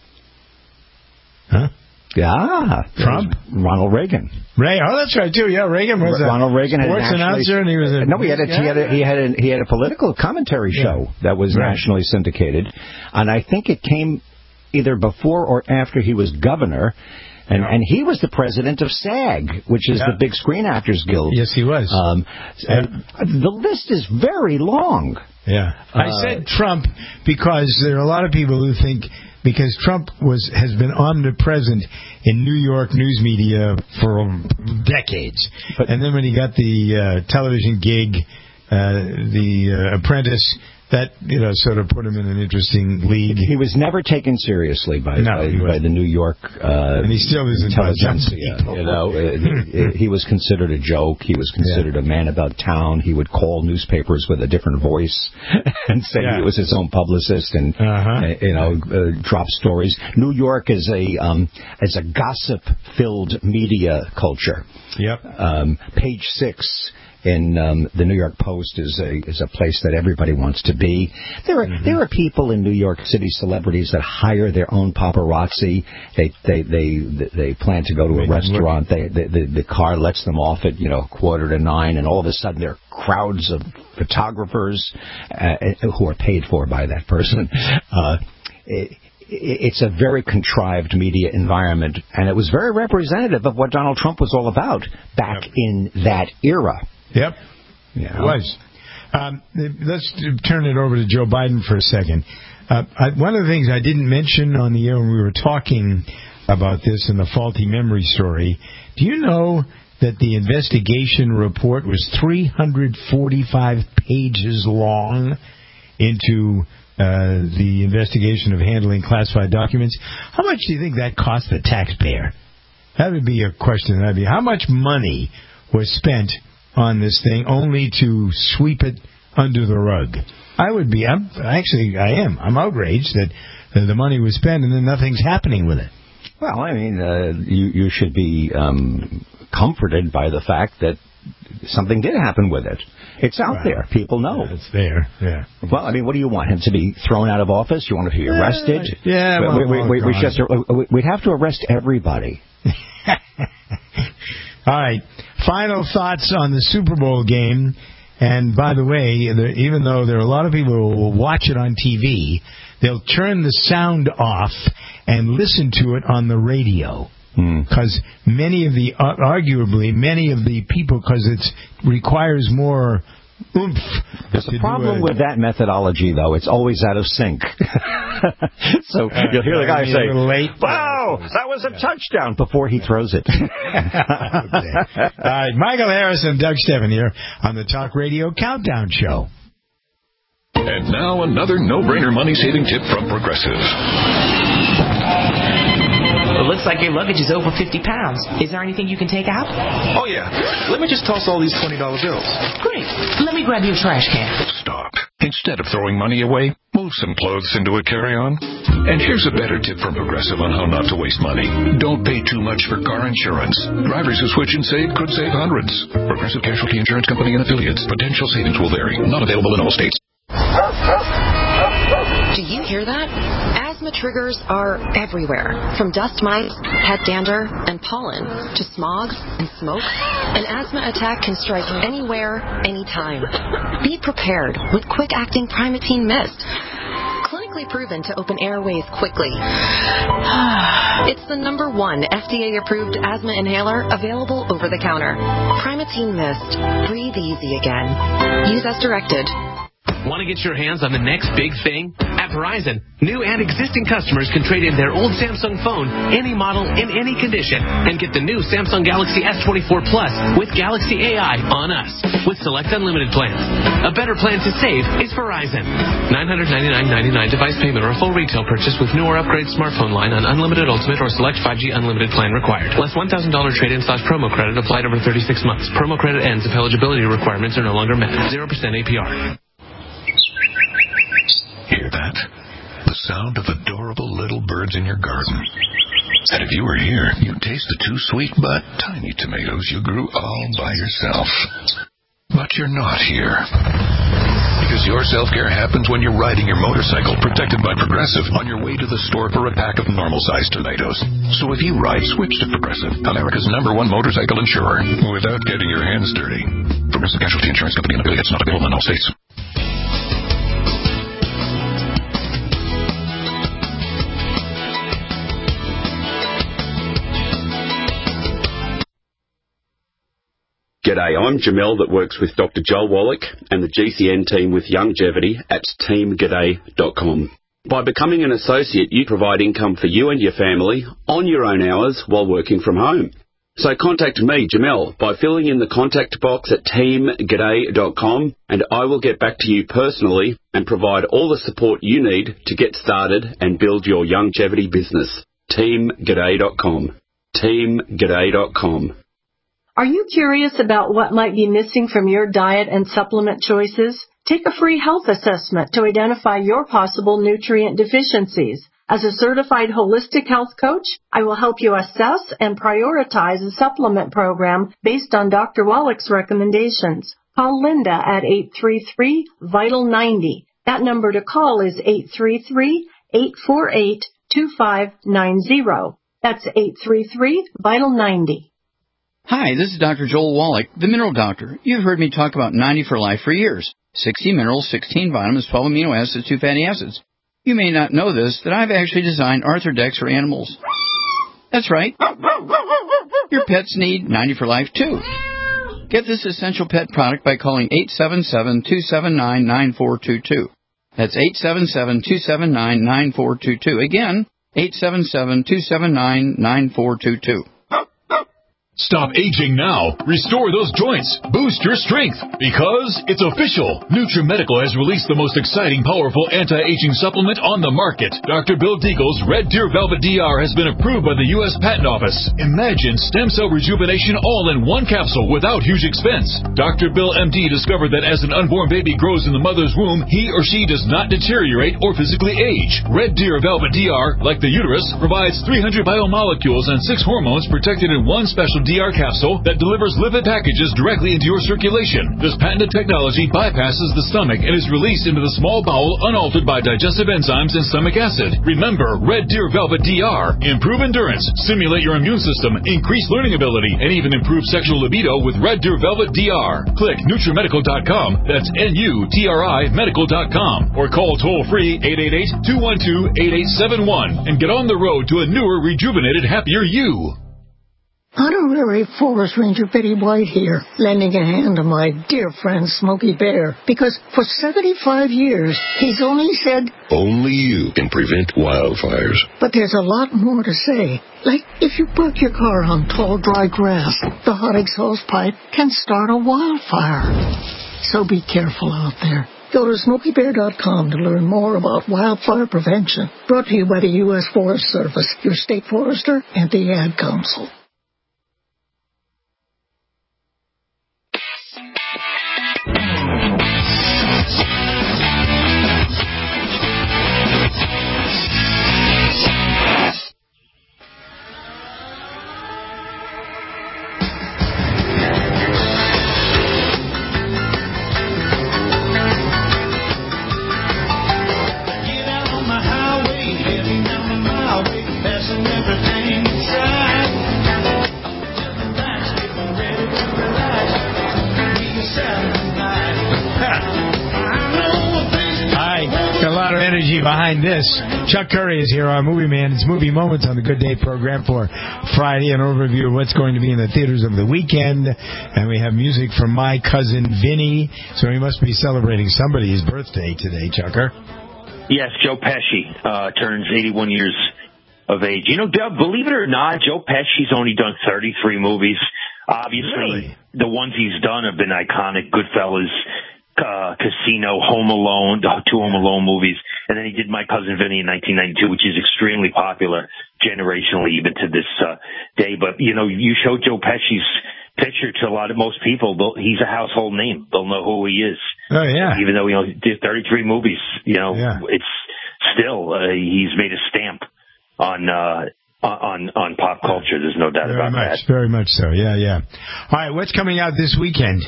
Huh? Yeah. Trump? Ronald Reagan. Ray, oh, that's right, too. Yeah, Reagan was Ronald a Reagan sports had announcer, and he was a... No, he had a, he had a, he had a, he had a political commentary show yeah. that was right. nationally syndicated. And I think it came either before or after he was governor. And, yeah. and he was the president of SAG, which is yeah. the Big Screen Actors Guild. Yes, he was. Um, yeah. The list is very long. Yeah. Uh, I said Trump because there are a lot of people who think because Trump was has been omnipresent in New York news media for decades. But, and then when he got the uh, television gig, uh, The uh, Apprentice, that, you know, sort of put him in an interesting league. He was never taken seriously by, no, by, by the New York uh, and he still isn't intelligentsia. You know, it, it, he was considered a joke. He was considered yeah. a man about town. He would call newspapers with a different voice and say yeah. he was his own publicist and uh-huh. uh, you know uh, drop stories. New York is a um, is a gossip-filled media culture. Yep. Um, Page Six in um, the New York Post is a is a place that everybody wants to be. There are mm-hmm. there are people in New York City, celebrities that hire their own paparazzi. They they they they plan to go to a restaurant. They, they the the car lets them off at you know quarter to nine, and all of a sudden there are crowds of photographers uh, who are paid for by that person. Uh, it, It's a very contrived media environment, and it was very representative of what Donald Trump was all about back yep. in that era. Yep, you know? It was. Um, let's turn it over to Joe Biden for a second. Uh, I, one of the things I didn't mention on the air when we were talking about this in the faulty memory story, do you know that the investigation report was three hundred forty-five pages long into Uh, the investigation of handling classified documents? How much do you think that cost the taxpayer? That would be a question. That'd be how much money was spent on this thing only to sweep it under the rug? I would be. I'm, actually, I am. I'm outraged that uh, the money was spent and then nothing's happening with it. Well, I mean, uh, you you should be um, comforted by the fact that something did happen with it. It's out right. there. People know. Yeah, it's there, yeah. Well, I mean, what do you want? Him to be thrown out of office? You want him to be arrested? Yeah, well, we, we, oh, we, we just, we'd have to arrest everybody. All right. Final thoughts on the Super Bowl game. And by the way, there, even though there are a lot of people who will watch it on T V, they'll turn the sound off and listen to it on the radio. Because mm. many of the, uh, arguably, many of the people, because it requires more oomph. There's a problem with that methodology, though. It's always out of sync. So uh, you'll hear the guy say, late. "Wow, that was a touchdown," before he throws it. Okay. All right, Michael Harris and Doug Steffen here on the Talk Radio Countdown Show. And now another no-brainer money-saving tip from Progressive. It looks like your luggage is over fifty pounds. Is there anything you can take out? Oh, yeah. Let me just toss all these twenty dollar bills. Great. Let me grab you a trash can. Stop. Instead of throwing money away, move some clothes into a carry-on. And here's a better tip from Progressive on how not to waste money. Don't pay too much for car insurance. Drivers who switch and save could save hundreds. Progressive Casualty Insurance Company and affiliates. Potential savings will vary. Not available in all states. Do you hear that? Asthma triggers are everywhere, from dust mites, pet dander, and pollen, to smog and smoke. An asthma attack can strike anywhere, anytime. Be prepared with quick-acting Primatene Mist. Clinically proven to open airways quickly. It's the number one F D A-approved asthma inhaler available over the counter. Primatene Mist. Breathe easy again. Use as directed. Want to get your hands on the next big thing? At Verizon, new and existing customers can trade in their old Samsung phone, any model, in any condition, and get the new Samsung Galaxy S twenty-four Plus with Galaxy A I on us, with select unlimited plans. A better plan to save is Verizon. nine hundred ninety-nine dollars and ninety-nine cents device payment or a full retail purchase with new or upgrade smartphone line on unlimited ultimate or select five G unlimited plan required. Less one thousand dollars trade-in slash promo credit applied over thirty-six months. Promo credit ends if eligibility requirements are no longer met. zero percent A P R. Hear that? The sound of adorable little birds in your garden. And if you were here, you'd taste the two sweet but tiny tomatoes you grew all by yourself. But you're not here. Because your self-care happens when you're riding your motorcycle, protected by Progressive, on your way to the store for a pack of normal-sized tomatoes. So if you ride, switch to Progressive, America's number one motorcycle insurer, without getting your hands dirty. Progressive Casualty Insurance Company and affiliates, not available in all states. G'day, I'm Jamel that works with Doctor Joel Wallach and the G C N team with Longevity at team g'day dot com. By becoming an associate, you provide income for you and your family on your own hours while working from home. So contact me, Jamel, by filling in the contact box at team g'day dot com, and I will get back to you personally and provide all the support you need to get started and build your longevity business. team g'day dot com. team g'day dot com. Are you curious about what might be missing from your diet and supplement choices? Take a free health assessment to identify your possible nutrient deficiencies. As a certified holistic health coach, I will help you assess and prioritize a supplement program based on Doctor Wallach's recommendations. Call Linda at eight three three, vital ninety. That number to call is eight three three, eight four eight, two five nine zero. That's eight three three, vital ninety. Hi, this is Doctor Joel Wallach, the Mineral Doctor. You've heard me talk about ninety for Life for years. sixty minerals, sixteen vitamins, twelve amino acids, two fatty acids. You may not know this, that I've actually designed Arthrodex for animals. That's right. Your pets need ninety for Life, too. Get this essential pet product by calling eight seven seven, two seven nine, nine four two two. That's eight seven seven, two seven nine, nine four two two. Again, eight seven seven, two seven nine, nine four two two. Stop aging now. Restore those joints. Boost your strength. Because it's official. NutriMedical has released the most exciting, powerful anti-aging supplement on the market. Doctor Bill Deagle's Red Deer Velvet D R has been approved by the U S Patent Office. Imagine stem cell rejuvenation all in one capsule without huge expense. Doctor Bill M D discovered that as an unborn baby grows in the mother's womb, he or she does not deteriorate or physically age. Red Deer Velvet D R, like the uterus, provides three hundred biomolecules and six hormones protected in one special D R capsule that delivers lipid packages directly into your circulation. This patented technology bypasses the stomach and is released into the small bowel unaltered by digestive enzymes and stomach acid. Remember, Red Deer Velvet D R. Improve endurance, stimulate your immune system, increase learning ability, and even improve sexual libido with Red Deer Velvet D R. Click NutriMedical dot com. That's N U T R I medical dot com. Or call toll-free eight eight eight, two one two, eight eight seven one and get on the road to a newer, rejuvenated, happier you. Honorary Forest Ranger Betty White here, lending a hand to my dear friend Smokey Bear, because for seventy-five years, he's only said, only you can prevent wildfires. But there's a lot more to say. Like, if you park your car on tall, dry grass, the hot exhaust pipe can start a wildfire. So be careful out there. Go to Smokey Bear dot com to learn more about wildfire prevention. Brought to you by the U S Forest Service, your state forester, and the Ad Council. Behind this, Chuck Curry is here, our movie man. It's Movie Moments on the Good Day program for Friday, an overview of what's going to be in the theaters over the weekend. And we have music from my cousin Vinny, so he must be celebrating somebody's birthday today, Chucker. Yes, Joe Pesci uh, turns eighty-one years of age. You know, believe it or not, Joe Pesci's only done thirty-three movies. Obviously, really? The ones he's done have been iconic. Goodfellas, uh, Casino, Home Alone, the two Home Alone movies. And then he did My Cousin Vinny in nineteen ninety-two, which is extremely popular generationally, even to this uh, day. But, you know, you show Joe Pesci's picture to a lot of most people. He's a household name. They'll know who he is. Oh, yeah. Even though he only did thirty-three movies, you know, yeah. It's still, uh, he's made a stamp on, uh, on, on pop culture. There's no doubt very about much, that. Very much so. Yeah, yeah. All right. What's coming out this weekend?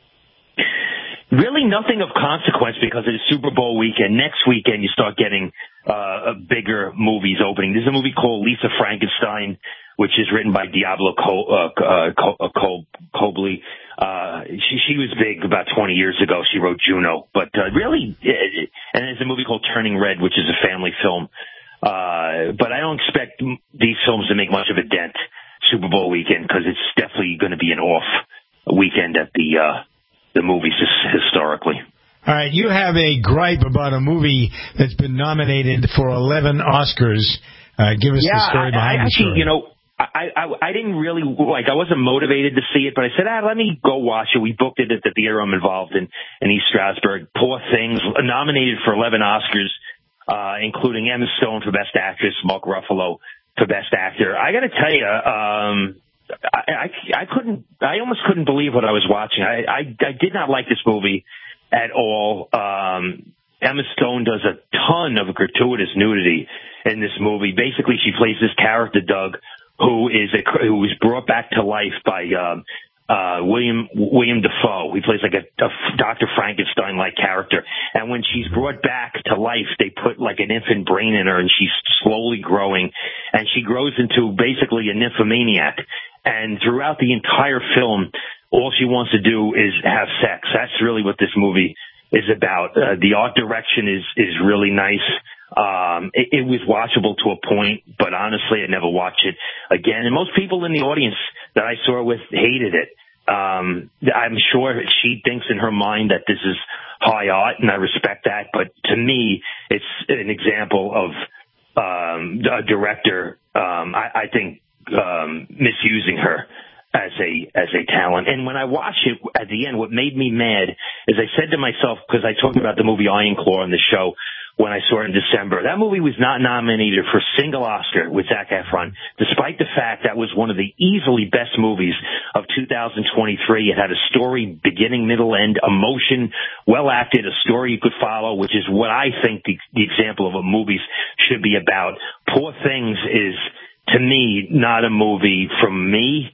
Really nothing of consequence because it is Super Bowl weekend. Next weekend, you start getting uh bigger movies opening. There's a movie called Lisa Frankenstein, which is written by Diablo Col- uh, uh, Col- Cobley. Uh, she, she was big about twenty years ago. She wrote Juno. But uh, really, it, and there's a movie called Turning Red, which is a family film. Uh, but I don't expect these films to make much of a dent Super Bowl weekend because it's definitely going to be an off weekend at the uh the movies historically. All right, you have a gripe about a movie that's been nominated for eleven Oscars. Uh, give us yeah, the story behind I, I, the story. Actually, you know, I, I, I didn't really, like, I wasn't motivated to see it, but I said, ah, let me go watch it. We booked it at the theater I'm involved in, in East Stroudsburg. Poor Things, nominated for eleven Oscars, uh, including Emma Stone for Best Actress, Mark Ruffalo for Best Actor. I got to tell you, um, I, I, I couldn't, I almost couldn't believe what I was watching. I, I, I did not like this movie at all. Um, Emma Stone does a ton of gratuitous nudity in this movie. Basically, she plays this character, Doug, who is a, who was brought back to life by um, uh, William William Dafoe. He plays like a, a Doctor Frankenstein-like character. And when she's brought back to life, they put like an infant brain in her, and she's slowly growing, and she grows into basically a nymphomaniac. And throughout the entire film, all she wants to do is have sex. That's really what this movie is about. Uh, the art direction is is really nice. Um, it, it was watchable to a point, but honestly, I never watched it again. And most people in the audience that I saw it with hated it. Um, I'm sure she thinks in her mind that this is high art, and I respect that. But to me, it's an example of um, a director, um, I, I think, um, misusing her as a as a talent. And when I watched it at the end, what made me mad is I said to myself, because I talked about the movie Iron Claw on the show when I saw it in December, that movie was not nominated for a single Oscar with Zac Efron, despite the fact that was one of the easily best movies of two thousand twenty-three. It had a story, beginning, middle, end, emotion, well acted, a story you could follow, which is what I think the, the example of what movies should be about. Poor Things is, to me, not a movie from me.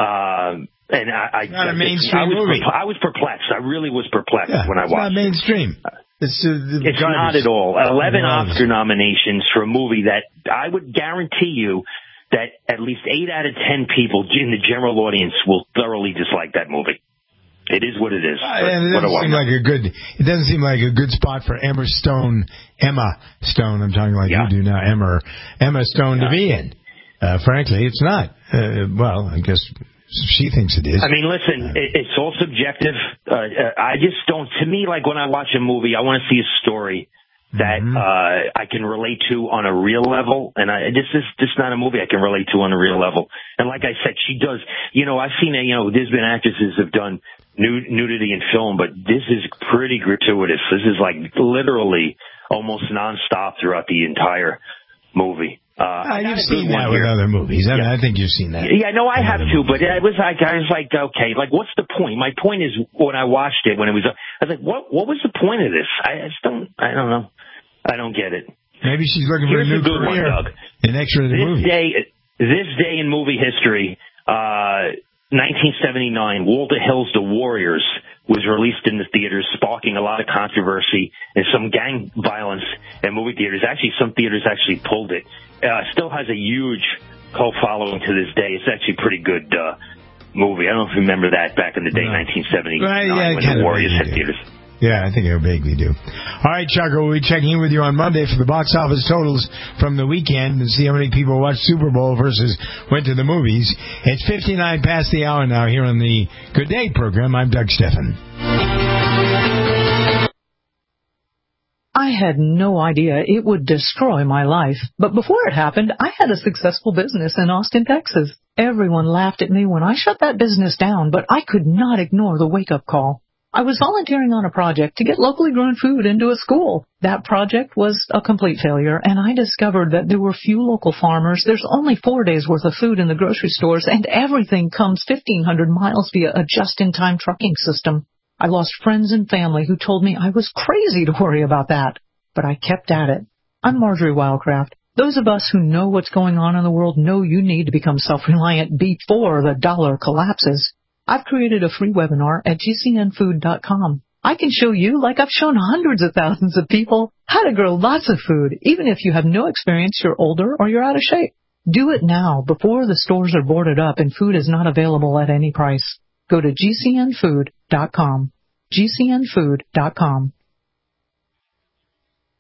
Uh, and I, I, not a I mainstream was, movie. I was perplexed. I really was perplexed Yeah, when I it's watched not mainstream. It's, uh, It's not at all. Eleven Oscar nominations for a movie that I would guarantee you that at least eight out of ten people in the general audience will thoroughly dislike that movie. It is what it is. Uh, and it What do doesn't I seem know? like a good. It doesn't seem like a good spot for Emma Stone. Emma Stone. I'm talking like Yeah. you do now. Emma. Emma Stone to be in. Uh, frankly, it's not. Uh, well, I guess she thinks it is. I mean, listen, it, it's all subjective. Uh, uh, I just don't, to me, like when I watch a movie, I want to see a story that Mm-hmm. uh, I can relate to on a real level. And I, this is just not a movie I can relate to on a real level. And like I said, she does, you know, I've seen, you know, there's been actresses have done nud- nudity in film, but this is pretty gratuitous. This is like literally almost nonstop throughout the entire movie. Uh, Uh, I got you've a good seen that one with here. other movies. I, mean, Yeah. I think you've seen that. Yeah, no, I in have other too, movies. but it was like, I was like, okay, like, what's the point? My point is, when I watched it, when it was, I was like, what, what was the point of this? I just don't, I don't know. I don't get it. Maybe she's looking for Here's a new a good career. one, Doug. An extra in the This movie. day, this day in movie history, uh, nineteen seventy-nine, Walter Hill's The Warriors was released in the theaters, sparking a lot of controversy and some gang violence in movie theaters. Actually, some theaters actually pulled it. Uh, still has a huge cult following to this day. It's actually a pretty good uh, movie. I don't know if you remember that back in the day, no. nineteen seventy-nine, Right, yeah, when The Warriors hit theaters. Yeah, I think I vaguely do. All right, Chuck, we'll be checking in with you on Monday for the box office totals from the weekend and see how many people watched Super Bowl versus went to the movies. It's fifty-nine past the hour now here on the Good Day program. I'm Doug Steffen. I had no idea it would destroy my life. But before it happened, I had a successful business in Austin, Texas. Everyone laughed at me when I shut that business down, but I could not ignore the wake-up call. I was volunteering on a project to get locally grown food into a school. That project was a complete failure, and I discovered that there were few local farmers. There's only four days' worth of food in the grocery stores, and everything comes fifteen hundred miles via a just-in-time trucking system. I lost friends and family who told me I was crazy to worry about that, but I kept at it. I'm Marjorie Wildcraft. Those of us who know what's going on in the world know you need to become self-reliant before the dollar collapses. I've created a free webinar at G C N food dot com. I can show you, like I've shown hundreds of thousands of people, how to grow lots of food, even if you have no experience, you're older, or you're out of shape. Do it now, before the stores are boarded up and food is not available at any price. Go to G C N food dot com. G C N food dot com.